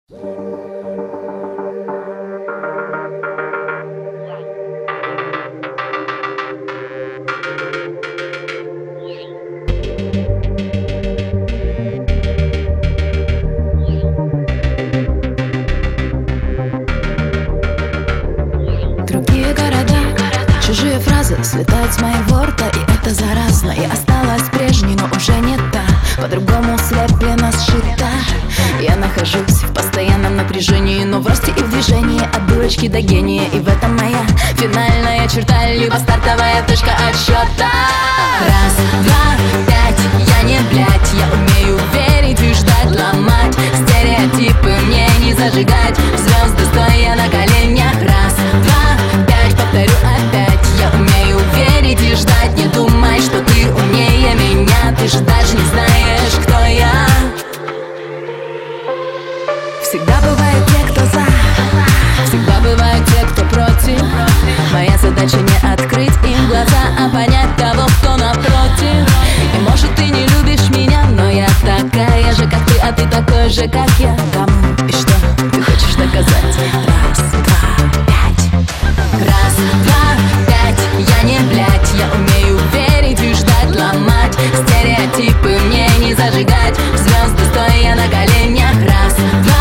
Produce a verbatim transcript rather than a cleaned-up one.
Другие города, чужие фразы слетают с моего рта, и это заразно. Я осталась прежней, но уже не та, по-другому слеплена, сшита. Я нахожусь в постоянном напряжении, но в росте и в движении, от дурочки до гения. И в этом моя финальная черта, либо стартовая точка отсчета. Раз, два, пять, я не блядь, я умею верить и ждать, ломать стереотипы, мне не зажигать звезды, стоя на коленях. Раз, два, пять, повторю опять, я умею верить и ждать. Не думай, что ты умнее меня, ты же даже не знаешь, кто я. Всегда бывают те, кто за, всегда бывают те, кто против. Моя задача не открыть им глаза, а понять того, кто напротив. И может ты не любишь меня, но я такая же, как ты, а ты такой же, как я. Кому и что ты хочешь доказать? Раз, два, пять. Раз, два, пять, я не блядь, я умею верить и ждать, ломать стереотипы, мне не зажигать звезды, стоя на коленях. Раз, два,